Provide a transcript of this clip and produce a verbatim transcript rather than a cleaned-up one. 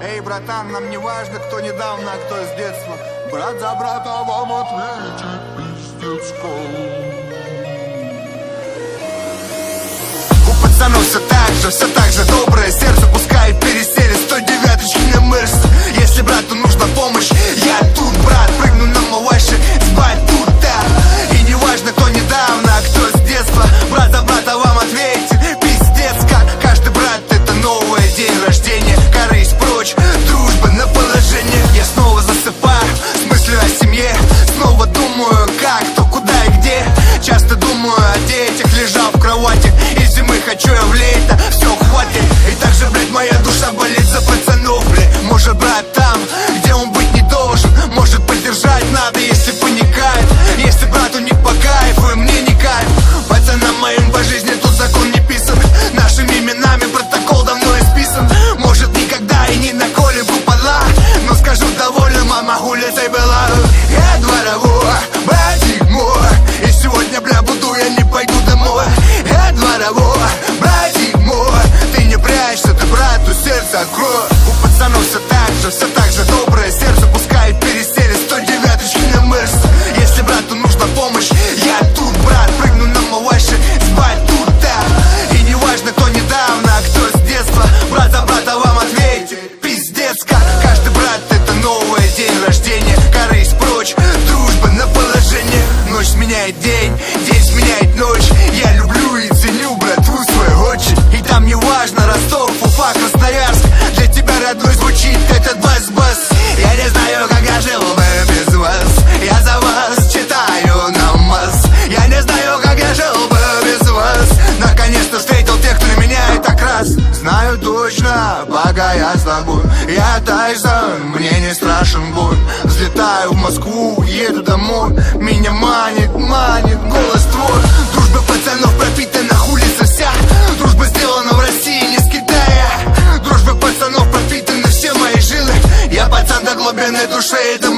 Эй, братан, нам не важно, кто недавно, а кто с детства. Брат за брата вам ответит пиздецко. У пацанов все так же, все так же доброе сердце. Пускай пересели сто девяточки на мышцы. Если брату нужна помощь, я тут, брат. Прыгну на малаши, спать тут, да. И не важно, кто недавно, а кто с детства. Брат за брата вам ответит пиздец как. Каждый брат это новый день рождения. Корысть прочь, дружба на положение. Я снова засыпаю с мыслью о семье. Снова думаю, как, кто, куда и где. Часто думаю о детях, лежал в кровати. И зимы хочу я в лето, все хватит. И также, блядь, моя душа болит за пацанов, блядь. Может, брат там, где он быть не должен. Может, поддержать надо, если паникает. Если брату не по кайфу, и мне не кайф. Пацанам моим по жизни тут закон не писан. Нашими именами протокол давно исписан. Может, никогда и не наколем купола, но скажу довольно, мама улицей была. Я дворовой, братик мой. И сегодня, бля, буду я не пойду домой. Я дворовой, братик мой. Ты не прячься, ты брату сердце открой. У пацанов все так же, все так же доброе сердце. Пускай пересели сто девяточки на мышцы. Если брату нужна помощь, я тут, брат. Прыгну на малаши, спать тут, да. И не важно, кто недавно, а кто с детства. Брат за брата вам ответит пиздец как. Каждый брат это новый день рождения. Корысть прочь, дружба на положение. Ночь сменяет день, день сменяет ночь. Я люблю и ценю братву свою очень. И там не важно Ростов, Уфа, Красноярск. Для тебя родной звучит этот бас-бас. Я не знаю, как я жил бы без вас. Я за вас читаю намаз. Я не знаю, как я жил бы без вас. Наконец-то встретил тех, кто не меняет окрас. Знаю точно, пока я с тобой. Я Тайсон, мне не страшен бой. Взлетаю в Москву, еду домой. Меня манит, манит голос твой. Дружба пацанов пропитана улица вся. Дружба сделана в России, не с Китая. Дружба пацанов пропитана все мои жилы. Я пацан до глубины души, это